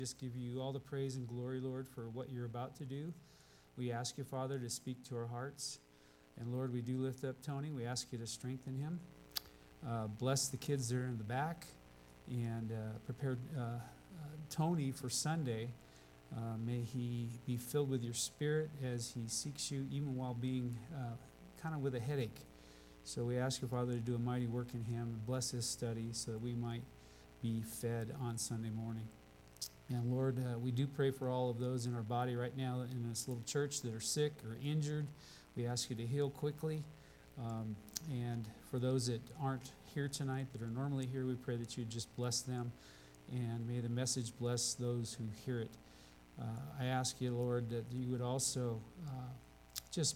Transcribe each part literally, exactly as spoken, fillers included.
Just give you all the praise and glory, Lord, for what you're about to do. We ask you, Father, to speak to our hearts. And Lord, we do lift up Tony. We ask you to strengthen him. Uh, bless the kids there in the back. And uh, prepare uh, uh, Tony for Sunday. Uh, may he be filled with your spirit as he seeks you, even while being uh, kind of with a headache. So we ask you, Father, to do a mighty work in him. Bless his study so that we might be fed on Sunday morning. And Lord, uh, we do pray for all of those in our body right now in this little church that are sick or injured. We ask you to heal quickly. Um, and for those that aren't here tonight, that are normally here, we pray that you just bless them. And may the message bless those who hear it. Uh, I ask you, Lord, that you would also uh, just,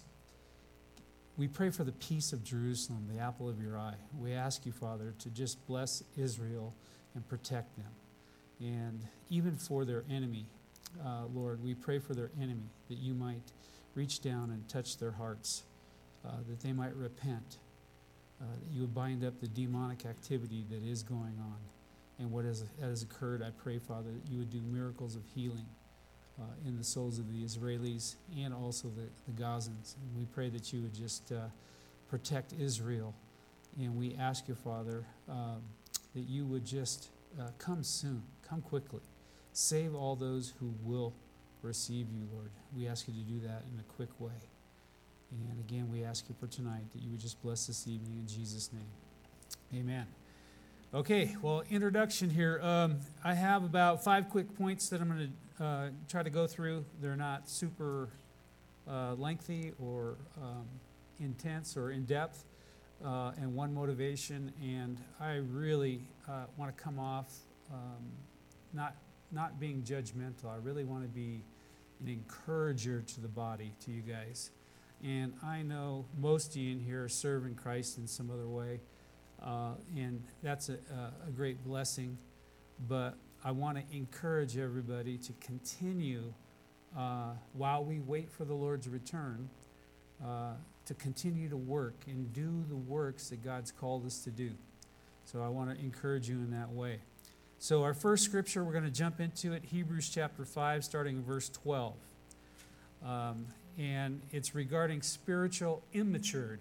we pray for the peace of Jerusalem, the apple of your eye. We ask you, Father, to just bless Israel and protect them. And even for their enemy, uh, Lord, we pray for their enemy, that you might reach down and touch their hearts, uh, that they might repent, uh, that you would bind up the demonic activity that is going on. And what has, has occurred, I pray, Father, that you would do miracles of healing uh, in the souls of the Israelis and also the, the Gazans. And we pray that you would just uh, protect Israel. And we ask you, Father, um, that you would just uh, come soon. Come quickly. Save all those who will receive you, Lord. We ask you to do that in a quick way. And again, we ask you for tonight that you would just bless this evening in Jesus' name. Amen. Okay, well, introduction here. Um, I have about five quick points that I'm going to uh, try to go through. They're not super uh, lengthy or um, intense or in-depth. Uh, and one motivation, and I really uh, want to come off um, not not being judgmental. I really want to be an encourager to the body, to you guys. And I know most of you in here are serving Christ in some other way, uh, and that's a, a great blessing. But I want to encourage everybody to continue uh, while we wait for the Lord's return, uh, to continue to work and do the works that God's called us to do. So I want to encourage you in that way. So our first scripture, we're going to jump into it, Hebrews chapter five, starting in verse twelve. Um, and it's regarding spiritual immaturity.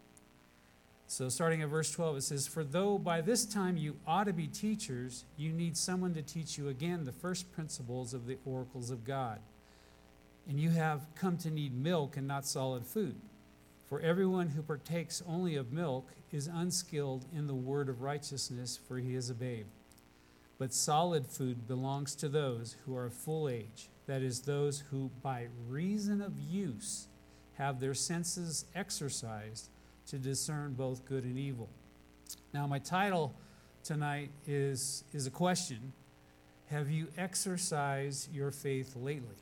So starting at verse twelve, it says, "For though by this time you ought to be teachers, you need someone to teach you again the first principles of the oracles of God. And you have come to need milk and not solid food. For everyone who partakes only of milk is unskilled in the word of righteousness, for he is a babe. But solid food belongs to those who are of full age, that is, those who by reason of use have their senses exercised to discern both good and evil." Now, my title tonight is, is a question. Have you exercised your faith lately?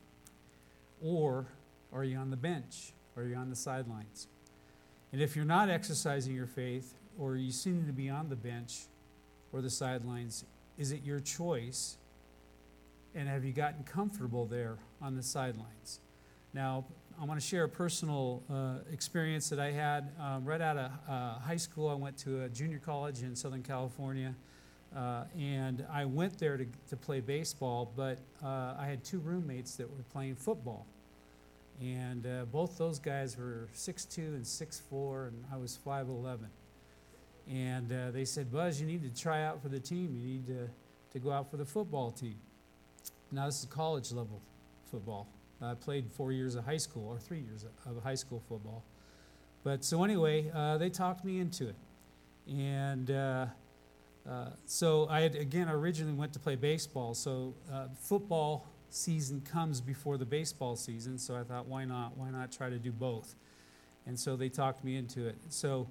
Or are you on the bench? Or are you on the sidelines? And if you're not exercising your faith, or you seem to be on the bench or the sidelines, is it your choice? And have you gotten comfortable there on the sidelines? Now, I want to share a personal uh, experience that I had. Um, right out of uh, high school, I went to a junior college in Southern California. Uh, and I went there to, to play baseball, but uh, I had two roommates that were playing football. And uh, both those guys were six two and six four, and I was five eleven. And uh, they said, "Buzz, you need to try out for the team. You need to, to go out for the football team." Now, this is college level football. I played four years of high school, or three years of high school football. But so anyway, uh, they talked me into it. And uh, uh, so I had, again, I originally went to play baseball. So uh, football season comes before the baseball season, so I thought, why not? Why not try to do both? And so they talked me into it. So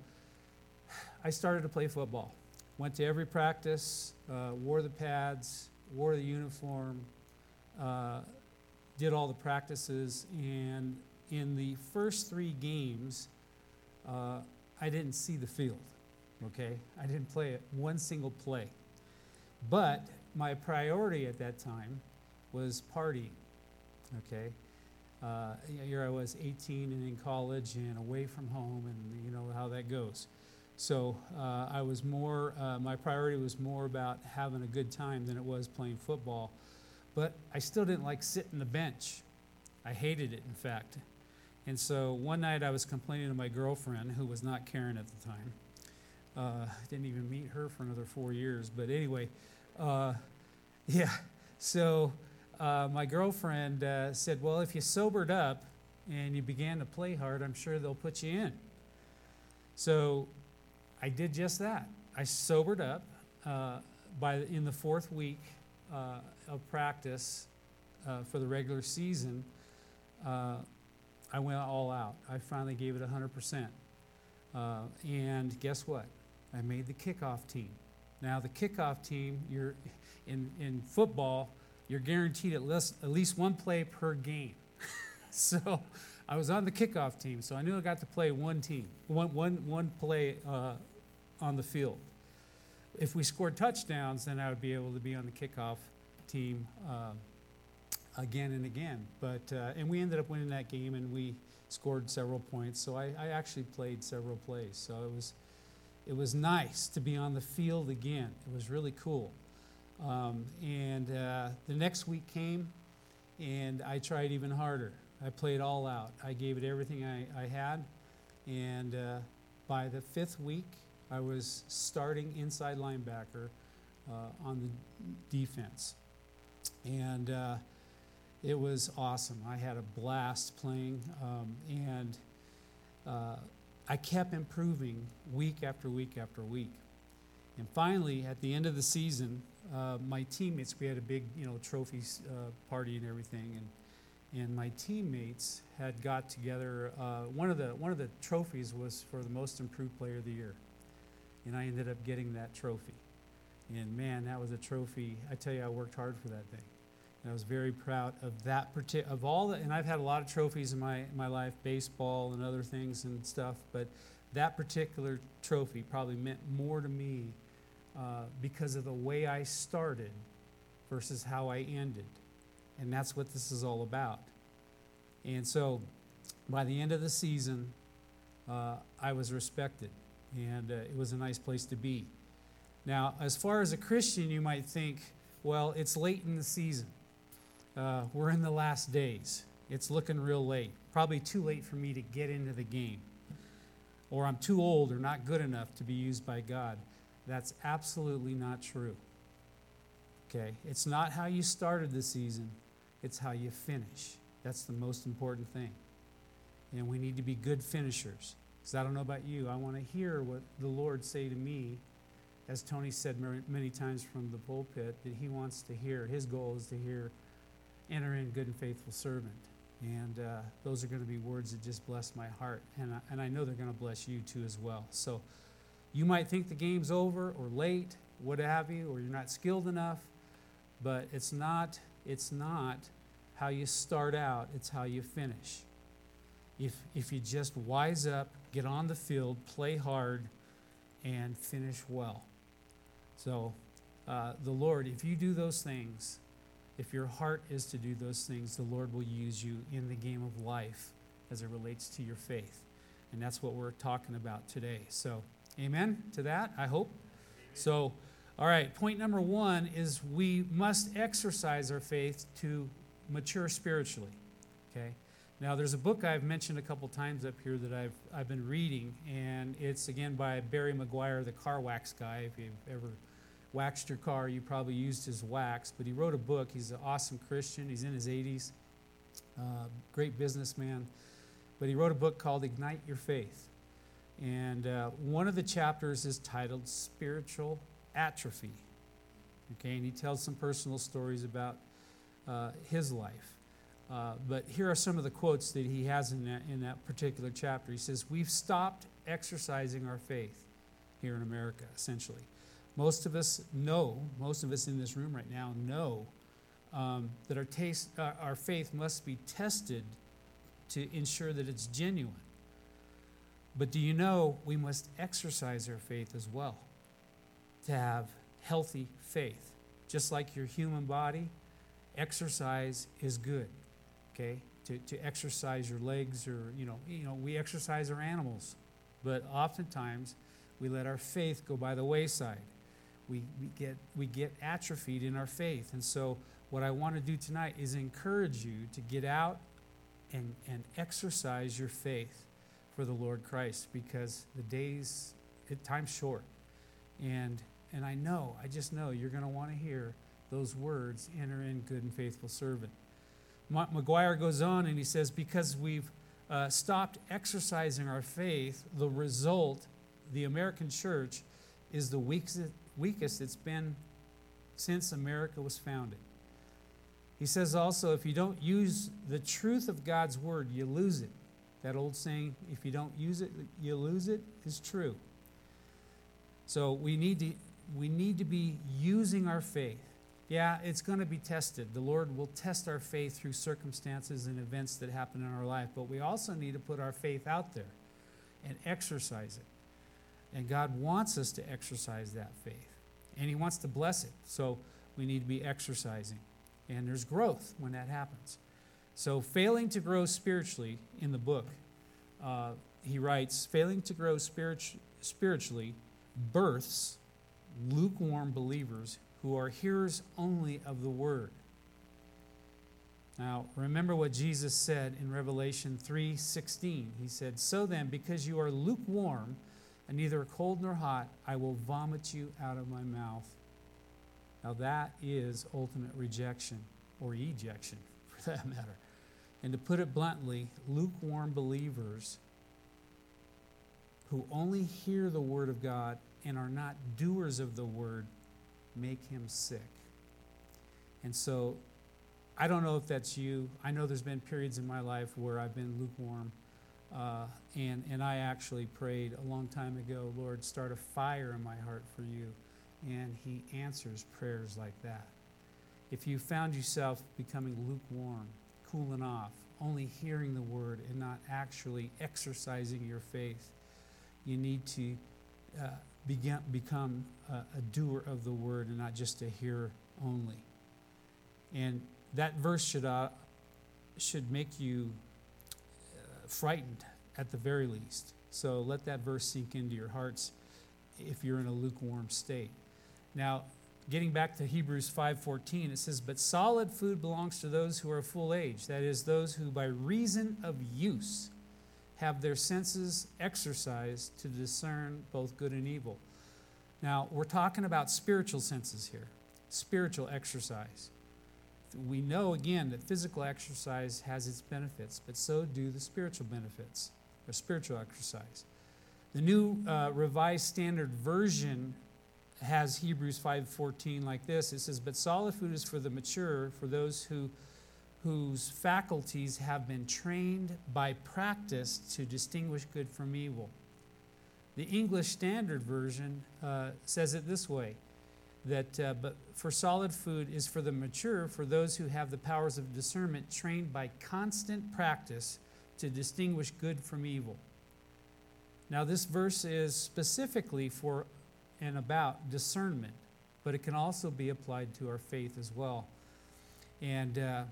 I started to play football. Went to every practice, uh, wore the pads, wore the uniform, uh, did all the practices, and in the first three games, uh, I didn't see the field, okay? I didn't play it one single play. But my priority at that time was partying, okay? Uh, here I was eighteen and in college and away from home, and you know how that goes. So uh, I was more, uh, my priority was more about having a good time than it was playing football. but I still didn't like sitting the bench. I hated it, in fact. And so one night I was complaining to my girlfriend, who was not Karen at the time. Uh, didn't even meet her for another four years. But anyway, uh, yeah. So uh, my girlfriend uh, said, well, if you sobered up and you began to play hard, I'm sure they'll put you in. So I did just that. I sobered up. Uh, by the, in the fourth week uh, of practice uh, for the regular season, uh, I went all out. I finally gave it one hundred percent. Uh, and guess what? I made the kickoff team. Now, the kickoff team, you're in, in football, you're guaranteed at least, at least one play per game. So I was on the kickoff team, so I knew I got to play one team, one, one, one play uh, on the field. If we scored touchdowns, then I would be able to be on the kickoff team uh, again and again. But uh, and we ended up winning that game, and we scored several points. So I, I actually played several plays. So it was it was nice to be on the field again. It was really cool. Um, and uh, the next week came, and I tried even harder. I played all out. I gave it everything I, I had. And uh, by the fifth week, I was starting inside linebacker uh, on the defense. And uh, it was awesome. I had a blast playing. Um, and uh, I kept improving week after week after week. And finally, at the end of the season, uh, my teammates, we had a big, you know, trophies uh, party and everything. And, and my teammates had got together. Uh, one of the one of the trophies was for the most improved player of the year. And I ended up getting that trophy. And man, that was a trophy. I tell you, I worked hard for that thing. And I was very proud of that particular, of all the, and I've had a lot of trophies in my, my life, baseball and other things and stuff, but that particular trophy probably meant more to me uh, because of the way I started versus how I ended. And that's what this is all about. And so by the end of the season, uh, I was respected. And uh, it was a nice place to be. Now, as far as a Christian, you might think, well, it's late in the season. Uh, we're in the last days. It's looking real late. Probably too late for me to get into the game. Or I'm too old or not good enough to be used by God. That's absolutely not true. Okay? It's not how you started the season. It's how you finish. That's the most important thing. And we need to be good finishers. Because I don't know about you, I want to hear what the Lord say to me, as Tony said many times from the pulpit, that he wants to hear. His goal is to hear, enter in, good and faithful servant. And uh, those are going to be words that just bless my heart. And I, and I know they're going to bless you too as well. So you might think the game's over or late, what have you, or you're not skilled enough, but it's not, it's not how you start out, it's how you finish. If, if you just wise up, get on the field, play hard, and finish well. So uh, the Lord, if you do those things, if your heart is to do those things, the Lord will use you in the game of life as it relates to your faith. And that's what we're talking about today. So amen to that, I hope. Amen. So, all right, point number one is we must exercise our faith to mature spiritually, okay? Now, there's a book I've mentioned a couple times up here that I've I've been reading, and it's, again, by Barry Maguire, the car wax guy. If you've ever waxed your car, you probably used his wax, but he wrote a book. He's an awesome Christian. He's in his eighties, uh, great businessman. But he wrote a book called Ignite Your Faith. And uh, one of the chapters is titled Spiritual Atrophy. Okay, and he tells some personal stories about uh, his life. Uh, but here are some of the quotes that he has in that, in that particular chapter. He says, we've stopped exercising our faith here in America, essentially. Most of us know, most of us in this room right now know um, that our, taste, uh, our faith must be tested to ensure that it's genuine. But do you know we must exercise our faith as well to have healthy faith? Just like your human body, exercise is good. Okay, to, to exercise your legs, or you know, you know, we exercise our animals, but oftentimes we let our faith go by the wayside. We, we get we get atrophied in our faith, and so what I want to do tonight is encourage you to get out and, and exercise your faith for the Lord Christ, because the days, it, time's short. And, and I know, I just know you're going to want to hear those words, enter in, good and faithful servant. Ma- McGuire goes on and he says, because we've uh, stopped exercising our faith, the result, the American church, is the weakest, weakest it's been since America was founded. He says also, if you don't use the truth of God's word, you lose it. That old saying, if you don't use it, you lose it, is true. So we need to, we need to be using our faith. Yeah, it's going to be tested. The Lord will test our faith through circumstances and events that happen in our life, but we also need to put our faith out there and exercise it. And God wants us to exercise that faith, and He wants to bless it. So we need to be exercising, and there's growth when that happens. So failing to grow spiritually in the book, uh, he writes, failing to grow spirit- spiritually births lukewarm believers who are hearers only of the word. Now, remember what Jesus said in Revelation three sixteen. He said, so then, because you are lukewarm and neither cold nor hot, I will vomit you out of my mouth. Now that is ultimate rejection, or ejection for that matter. And to put it bluntly, lukewarm believers who only hear the word of God and are not doers of the word make him sick. And so I don't know if that's you. I know there's been periods in my life where I've been lukewarm. Uh, and, and I actually prayed a long time ago, Lord, start a fire in my heart for you. And He answers prayers like that. If you found yourself becoming lukewarm, cooling off, only hearing the word and not actually exercising your faith, you need to uh, begin, become a, a doer of the word and not just a hearer only. And that verse should uh, should make you uh, frightened at the very least. So let that verse sink into your hearts if you're in a lukewarm state. Now, getting back to Hebrews five fourteen, it says, but solid food belongs to those who are full age, that is, those who by reason of use have their senses exercised to discern both good and evil. Now, we're talking about spiritual senses here, spiritual exercise. We know, again, that physical exercise has its benefits, but so do the spiritual benefits, or spiritual exercise. The New uh, Revised Standard Version has Hebrews five fourteen like this. It says, but solid food is for the mature, for those who whose faculties have been trained by practice to distinguish good from evil. The English Standard Version uh, says it this way, that uh, but for solid food is for the mature, for those who have the powers of discernment trained by constant practice to distinguish good from evil. Now, this verse is specifically for and about discernment, but it can also be applied to our faith as well. And uh,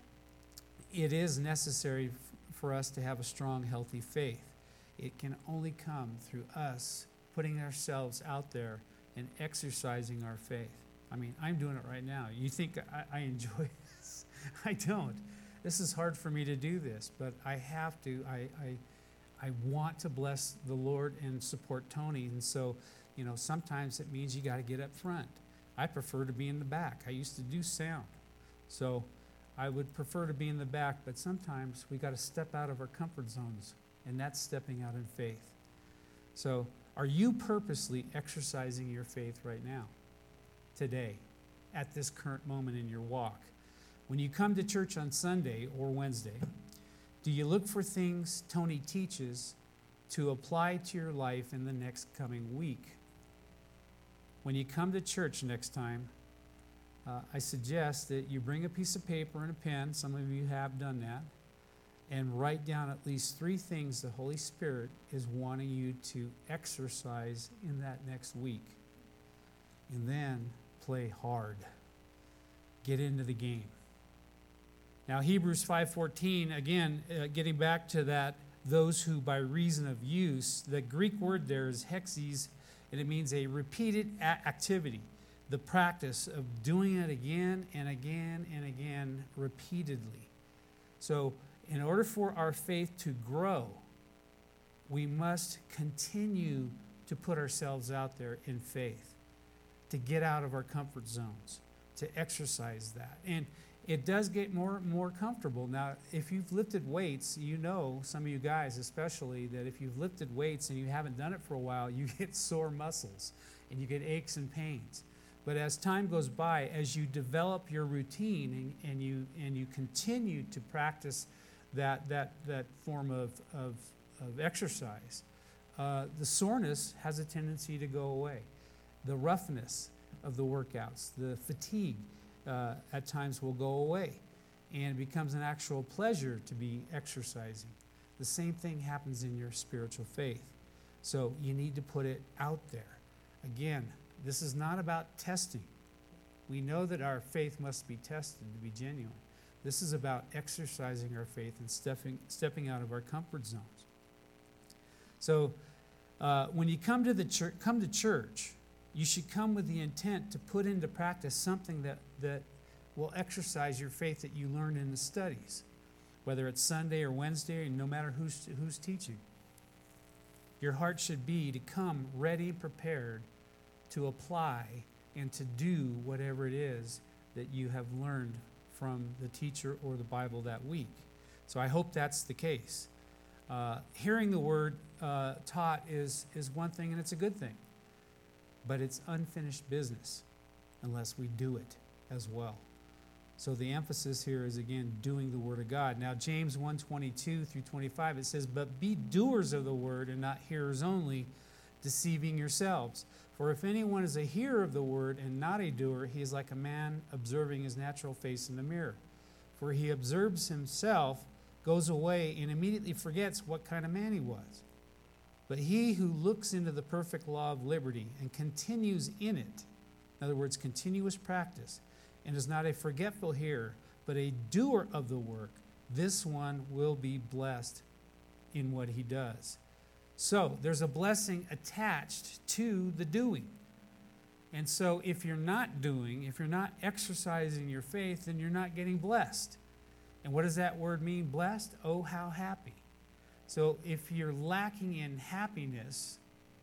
it is necessary f- for us to have a strong, healthy faith. It can only come through us putting ourselves out there and exercising our faith. I mean, I'm doing it right now. You think I, I enjoy this? I don't. This is hard for me to do this, but I have to. I, I, I want to bless the Lord and support Tony, and so, you know, sometimes it means you got to get up front. I prefer to be in the back. I used to do sound, so I would prefer to be in the back, but sometimes we got to step out of our comfort zones, and that's stepping out in faith. So, are you purposely exercising your faith right now, today, at this current moment in your walk? When you come to church on Sunday or Wednesday, do you look for things Tony teaches to apply to your life in the next coming week? When you come to church next time, uh, I suggest that you bring a piece of paper and a pen, some of you have done that, and write down at least three things the Holy Spirit is wanting you to exercise in that next week. And then play hard. Get into the game. Now, Hebrews five fourteen, again, uh, getting back to that, those who by reason of use, the Greek word there is hexes, and it means a repeated a- activity. the practice of doing it again and again and again repeatedly. So in order for our faith to grow, we must continue to put ourselves out there in faith, to get out of our comfort zones, to exercise that. And it does get more and more comfortable. Now, if you've lifted weights, you know, some of you guys especially, that if you've lifted weights and you haven't done it for a while, you get sore muscles and you get aches and pains. But as time goes by, as you develop your routine and, and you and you continue to practice that that that form of of, of exercise, uh, the soreness has a tendency to go away. The roughness of the workouts, the fatigue, uh, at times will go away, and it becomes an actual pleasure to be exercising. The same thing happens in your spiritual faith. So you need to put it out there. Again, this is not about testing. We know that our faith must be tested to be genuine. This is about exercising our faith and stepping, stepping out of our comfort zones. So uh, when you come to the church, come to church, you should come with the intent to put into practice something that, that will exercise your faith that you learned in the studies, whether it's Sunday or Wednesday, and no matter who's, who's teaching. Your heart should be to come ready and prepared to apply and to do whatever it is that you have learned from the teacher or the Bible that week. So I hope that's the case. Uh, hearing the word uh, taught is, is one thing, and it's a good thing. But it's unfinished business unless we do it as well. So the emphasis here is, again, doing the Word of God. Now, James one twenty-two through twenty-five, it says, "But be doers of the word and not hearers only, deceiving yourselves. For if anyone is a hearer of the word and not a doer, he is like a man observing his natural face in the mirror. For he observes himself, goes away, and immediately forgets what kind of man he was. But he who looks into the perfect law of liberty and continues in it," in other words, continuous practice, "and is not a forgetful hearer, but a doer of the work, this one will be blessed in what he does." So there's a blessing attached to the doing. And so if you're not doing, if you're not exercising your faith, then you're not getting blessed. And what does that word mean, blessed? Oh, how happy. So if you're lacking in happiness,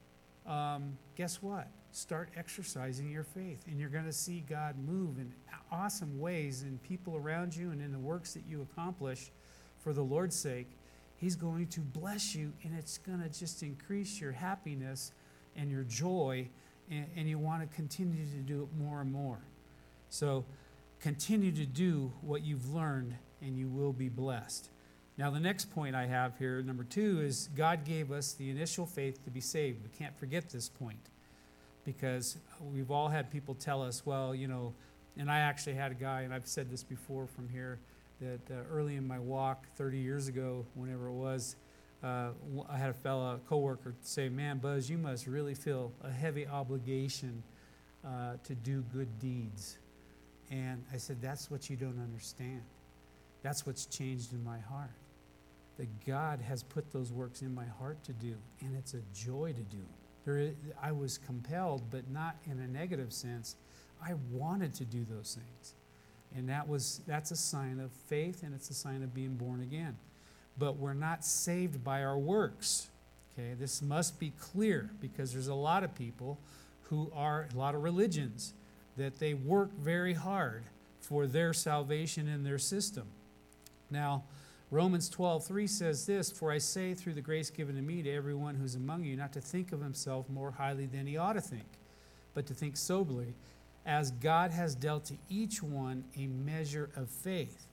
um, guess what? Start exercising your faith, and you're going to see God move in awesome ways in people around you and in the works that you accomplish for the Lord's sake. He's going to bless you, and it's going to just increase your happiness and your joy, and, and you want to continue to do it more and more. So continue to do what you've learned, and you will be blessed. Now, the next point I have here, number two, is God gave us the initial faith to be saved. We can't forget this point, because we've all had people tell us, well, you know, and I actually had a guy, and I've said this before from here, that uh, early in my walk, thirty years ago, whenever it was, uh, I had a fellow coworker say, "Man, Buzz, you must really feel a heavy obligation uh, to do good deeds." And I said, "That's what you don't understand. That's what's changed in my heart. That God has put those works in my heart to do, and it's a joy to do. There is, I was compelled, but not in a negative sense. I wanted to do those things. And that was that's a sign of faith, and it's a sign of being born again. But we're not saved by our works. Okay, this must be clear, because there's a lot of people who are, a lot of religions, that they work very hard for their salvation in their system. Now, Romans twelve three says this, "For I say through the grace given to me to everyone who's among you, not to think of himself more highly than he ought to think, but to think soberly, as God has dealt to each one a measure of faith."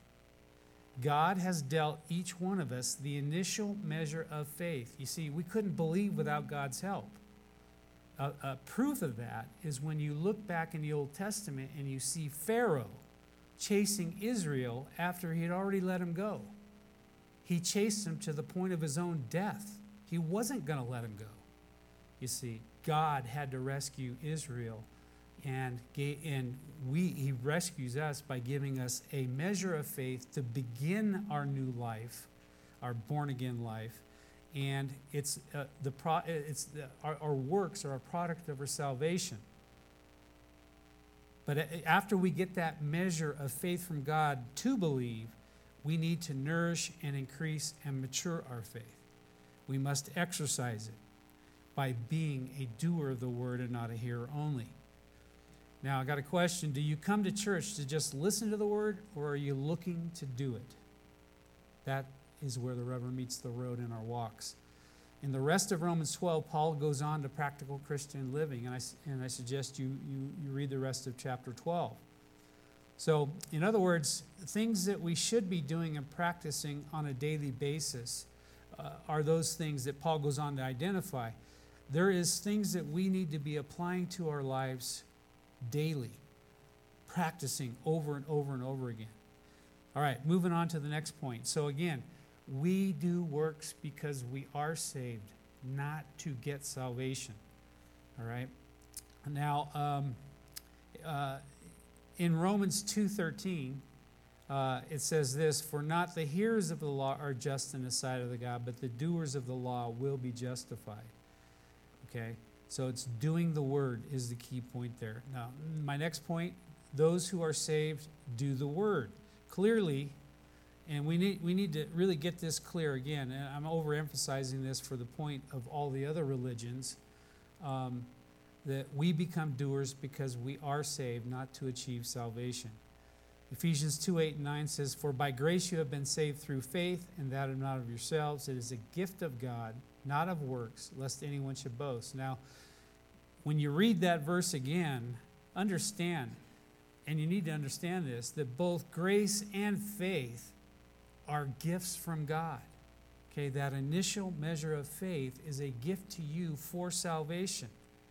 God has dealt each one of us the initial measure of faith. You see, we couldn't believe without God's help. A, a proof of that is when you look back in the Old Testament and you see Pharaoh chasing Israel after he had already let him go. He chased him to the point of his own death. He wasn't going to let him go. You see, God had to rescue Israel, and gave, and we he rescues us by giving us a measure of faith to begin our new life, our born-again life. And it's uh, the pro, it's the, our, our works are a product of our salvation. But after we get that measure of faith from God to believe, we need to nourish and increase and mature our faith. We must exercise it by being a doer of the word and not a hearer only. Now, I got a question. Do you come to church to just listen to the word, or are you looking to do it? That is where the rubber meets the road in our walks. In the rest of Romans twelve, Paul goes on to practical Christian living, and I, and I suggest you, you, you read the rest of chapter twelve. So, in other words, things that we should be doing and practicing on a daily basis uh, are those things that Paul goes on to identify. There is things that we need to be applying to our lives daily, practicing over and over and over again. All right, moving on to the next point. So again, we do works because we are saved, not to get salvation. All right. Now, um, uh, in Romans two thirteen, uh, it says this: "For not the hearers of the law are just in the sight of the God, but the doers of the law will be justified." Okay. So it's doing the word is the key point there. Now, my next point: those who are saved do the word clearly. And we need we need to really get this clear again. And I'm overemphasizing this for the point of all the other religions, um, that we become doers because we are saved, not to achieve salvation. Ephesians two, eight, and nine says, "For by grace you have been saved through faith, and that of not of yourselves. It is a gift of God, not of works, lest anyone should boast." Now, when you read that verse again, understand, and you need to understand this, that both grace and faith are gifts from God. Okay, that initial measure of faith is a gift to you for salvation.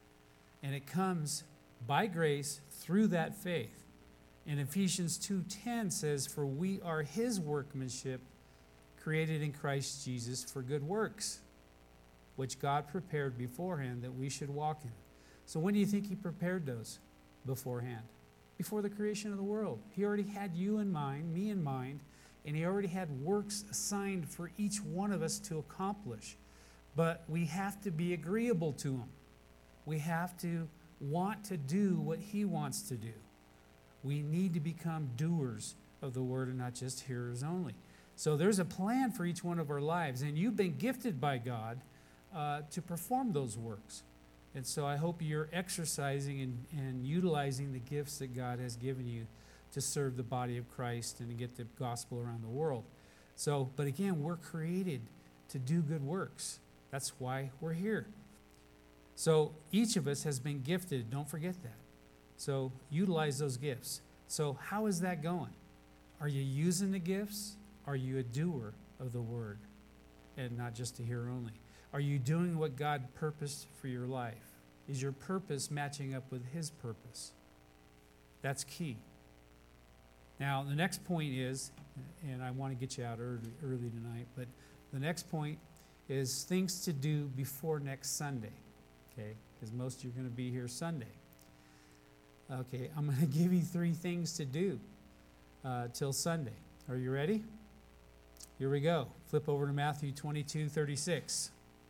And it comes by grace through that faith. And Ephesians two ten says, "For we are his workmanship, created in Christ Jesus for good works, which God prepared beforehand that we should walk in." So when do you think he prepared those? Beforehand. Before the creation of the world. He already had you in mind, me in mind, and he already had works assigned for each one of us to accomplish. But we have to be agreeable to him. We have to want to do what he wants to do. We need to become doers of the word and not just hearers only. So there's a plan for each one of our lives, and you've been gifted by God uh, to perform those works. And so I hope you're exercising and, and utilizing the gifts that God has given you to serve the body of Christ and to get the gospel around the world. So, but again, we're created to do good works. That's why we're here. So each of us has been gifted. Don't forget that. So utilize those gifts. So how is that going? Are you using the gifts? Are you a doer of the word and not just a hearer only? Are you doing what God purposed for your life? Is your purpose matching up with his purpose? That's key. Now, the next point is, and I want to get you out early, early tonight, but the next point is things to do before next Sunday, okay? Because most of you are going to be here Sunday. Okay, I'm going to give you three things to do uh, till Sunday. Are you ready? Here we go. Flip over to Matthew twenty-two thirty-six.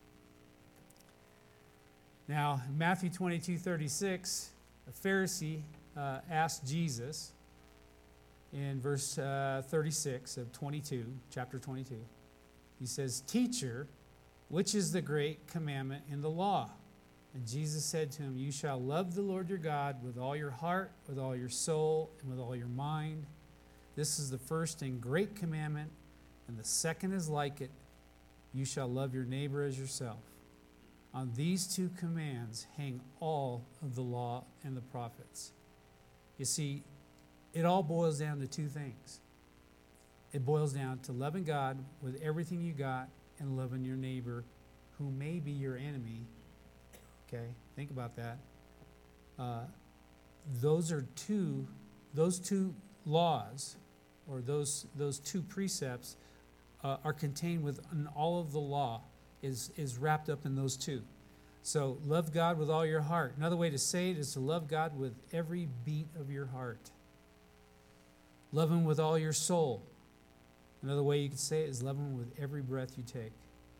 Now, in Matthew twenty-two thirty-six, a Pharisee uh, asked Jesus, in verse uh, thirty-six of twenty-two, chapter twenty-two, he says, "Teacher, which is the great commandment in the law?" And Jesus said to him, "You shall love the Lord your God with all your heart, with all your soul, and with all your mind. This is the first and great commandment, and the second is like it. You shall love your neighbor as yourself. On these two commands hang all of the law and the prophets." You see, it all boils down to two things. It boils down to loving God with everything you got and loving your neighbor who may be your enemy. Okay, think about that. Uh, those are two, those two laws, or those those two precepts, uh, are contained within all of the law. Is is wrapped up in those two. So love God with all your heart. Another way to say it is to love God with every beat of your heart. Love him with all your soul. Another way you could say it is love him with every breath you take.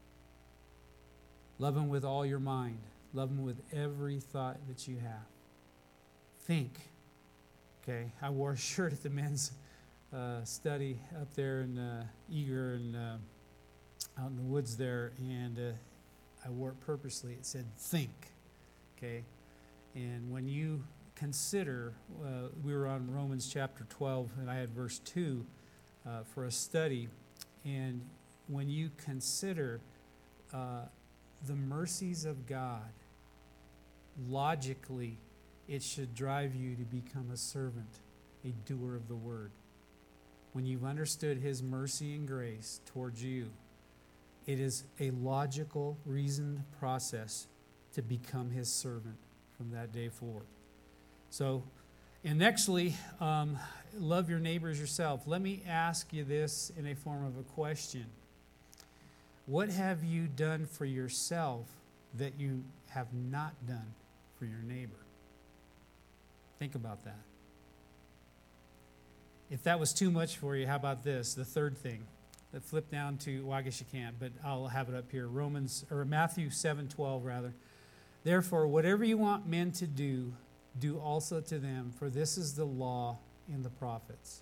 Love him with all your mind. Love him with every thought that you have. Think Okay, I wore a shirt at the men's uh, study up there in uh, Eager and uh, out in the woods there, and uh, I wore it purposely. It said, think. Okay, and when you consider, uh, we were on Romans chapter twelve, and I had verse two uh, for a study, and when you consider uh, the mercies of God, logically, it should drive you to become a servant, a doer of the word. When you've understood His mercy and grace towards you, it is a logical, reasoned process to become His servant from that day forward. So, and nextly, um, love your neighbors yourself. Let me ask you this in a form of a question. What have you done for yourself that you have not done for your neighbor? Think about that. If that was too much for you, how about this? The third thing. Let's flip down to, well, I guess you can't, but I'll have it up here. Romans, or Matthew seven twelve, rather. Therefore, whatever you want men to do, do also to them, for this is the law and the prophets.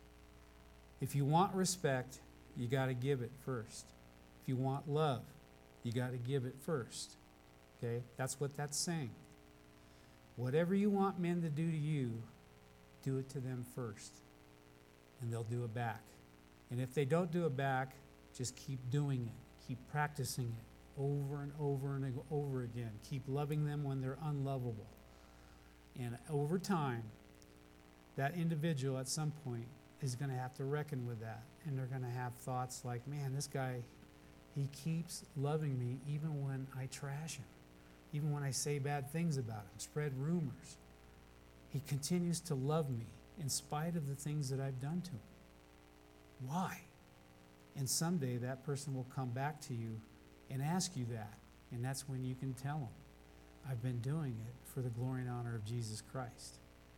If you want respect, you got to give it first. If you want love, you got to give it first. Okay? That's what that's saying. Whatever you want men to do to you, do it to them first. And they'll do it back. And if they don't do it back, just keep doing it. Keep practicing it over and over and over again. Keep loving them when they're unlovable. And over time, that individual at some point is going to have to reckon with that. And they're going to have thoughts like, man, this guy, he keeps loving me even when I trash him. Even when I say bad things about him, spread rumors. He continues to love me in spite of the things that I've done to him. Why? And someday that person will come back to you and ask you that. And that's when you can tell them, I've been doing it for the glory and honor of Jesus Christ.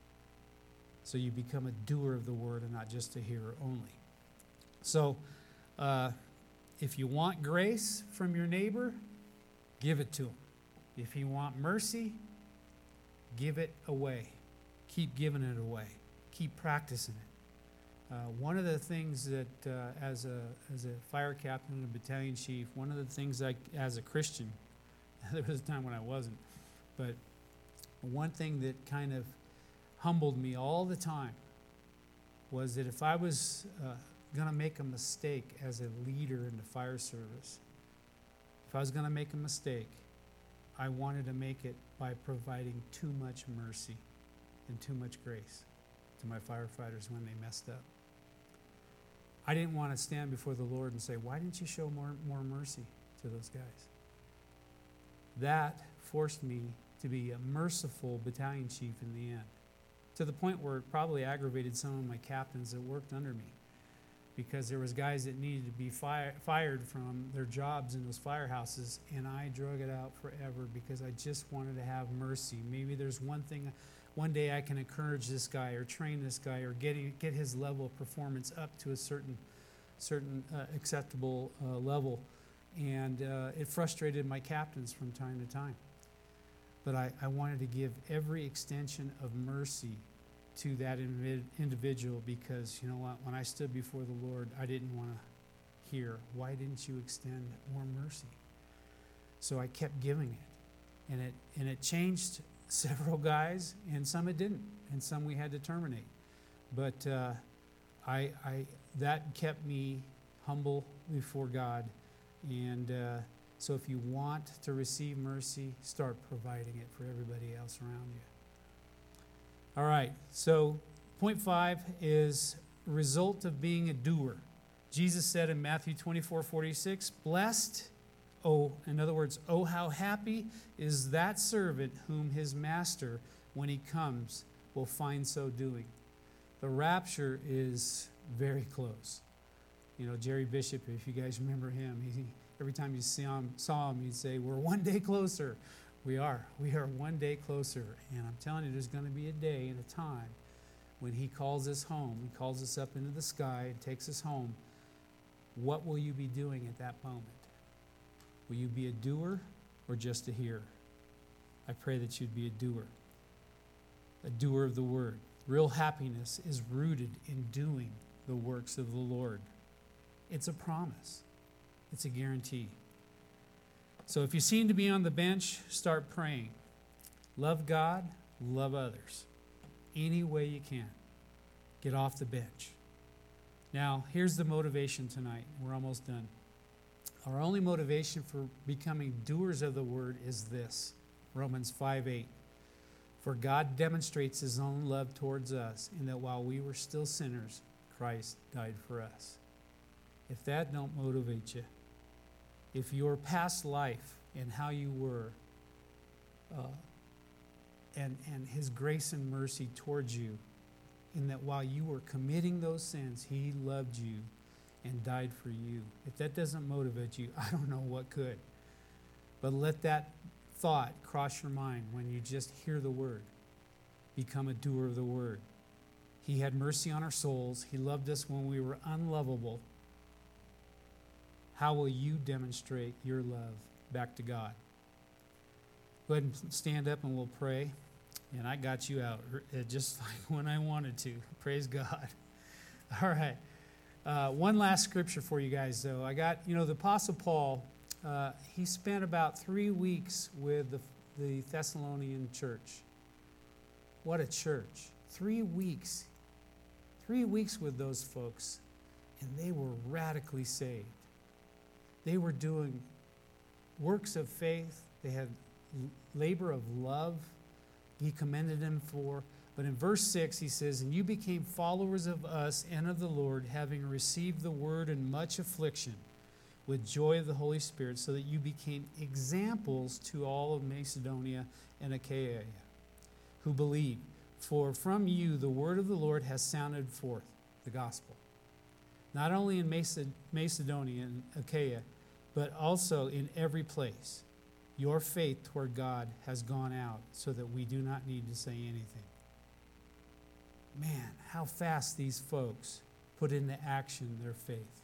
So you become a doer of the word and not just a hearer only. So uh, if you want grace from your neighbor, give it to him. If you want mercy, give it away. Keep giving it away. Keep practicing it. Uh, one of the things that, uh, as a as a fire captain and a battalion chief, one of the things I, as a Christian, there was a time when I wasn't, but one thing that kind of humbled me all the time was that if I was uh, going to make a mistake as a leader in the fire service, if I was going to make a mistake, I wanted to make it by providing too much mercy and too much grace to my firefighters when they messed up. I didn't want to stand before the Lord and say, why didn't you show more, more mercy to those guys? That forced me to be a merciful battalion chief in the end, to the point where it probably aggravated some of my captains that worked under me, because there was guys that needed to be fire, fired from their jobs in those firehouses, and I drug it out forever because I just wanted to have mercy. Maybe there's one thing, one day I can encourage this guy or train this guy or get, get his level of performance up to a certain, certain uh, acceptable uh, level. And uh, it frustrated my captains from time to time. But I, I wanted to give every extension of mercy to that individual because, you know what, when I stood before the Lord, I didn't want to hear, why didn't you extend more mercy? So I kept giving it. And it and it changed several guys, and some it didn't, and some we had to terminate. But uh, I, I that kept me humble before God. And uh, so if you want to receive mercy, start providing it for everybody else around you. All right, so point five is result of being a doer. Jesus said in Matthew twenty-four forty-six, blessed, oh, in other words, oh, how happy is that servant whom his master, when he comes, will find so doing. The rapture is very close. You know, Jerry Bishop, if you guys remember him, he, every time you saw him, saw him, he'd say, we're one day closer. We are. We are one day closer. And I'm telling you, there's going to be a day and a time when he calls us home. He calls us up into the sky and takes us home. What will you be doing at that moment? Will you be a doer or just a hearer? I pray that you'd be a doer. A doer of the word. Real happiness is rooted in doing the works of the Lord. It's a promise. It's a guarantee. So if you seem to be on the bench, start praying. Love God, love others. Any way you can. Get off the bench. Now, here's the motivation tonight. We're almost done. Our only motivation for becoming doers of the word is this. Romans five eight. For God demonstrates his own love towards us, in that while we were still sinners, Christ died for us. If that don't motivate you, if your past life and how you were, uh, and, and his grace and mercy towards you, in that while you were committing those sins, he loved you and died for you. If that doesn't motivate you, I don't know what could. But let that thought cross your mind when you just hear the word. Become a doer of the word. He had mercy on our souls. He loved us when we were unlovable. How will you demonstrate your love back to God? Go ahead and stand up and we'll pray. And I got you out just like when I wanted to. Praise God. All right. Uh, one last scripture for you guys, though. I got, you know, the Apostle Paul, uh, he spent about three weeks with the, the Thessalonian church. What a church. Three weeks. Three weeks with those folks, and they were radically saved. They were doing works of faith. They had labor of love. He commended them for. But in verse six, he says, and you became followers of us and of the Lord, having received the word in much affliction, with joy of the Holy Spirit, so that you became examples to all of Macedonia and Achaia, who believe. For from you the word of the Lord has sounded forth, the gospel. Not only in Macedonia and Achaia, but also in every place. Your faith toward God has gone out, so that we do not need to say anything. Man, how fast these folks put into action their faith.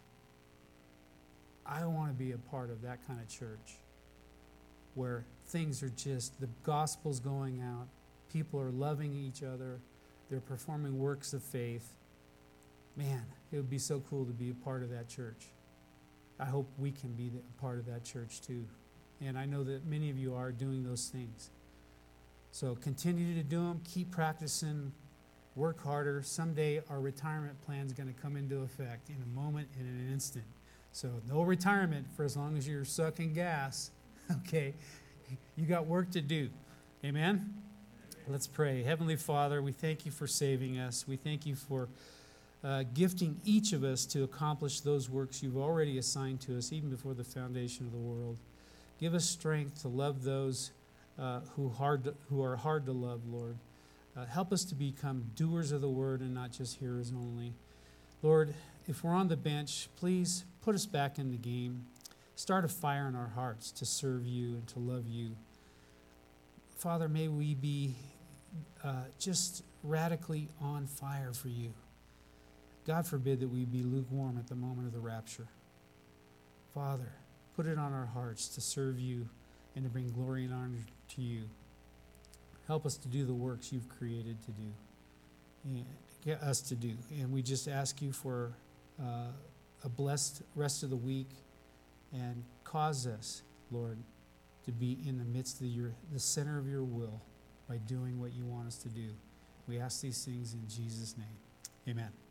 I want to be a part of that kind of church where things are just, the gospel's going out, people are loving each other, they're performing works of faith. Man, it would be so cool to be a part of that church. I hope we can be a part of that church too. And I know that many of you are doing those things. So continue to do them, keep practicing, work harder. Someday our retirement plan is going to come into effect in a moment, in an instant. So no retirement for as long as you're sucking gas. Okay, you got work to do. Amen? Let's pray. Heavenly Father, we thank you for saving us. We thank you for uh, gifting each of us to accomplish those works you've already assigned to us, even before the foundation of the world. Give us strength to love those uh, who, hard to, who are hard to love, Lord. Uh, help us to become doers of the word and not just hearers only. Lord, if we're on the bench, please put us back in the game. Start a fire in our hearts to serve you and to love you. Father, may we be uh, just radically on fire for you. God forbid that we be lukewarm at the moment of the rapture. Father, put it on our hearts to serve you and to bring glory and honor to you. Help us to do the works you've created to do, and get us to do. And we just ask you for uh, a blessed rest of the week, and cause us, Lord, to be in the midst of your, the center of your will by doing what you want us to do. We ask these things in Jesus' name. Amen.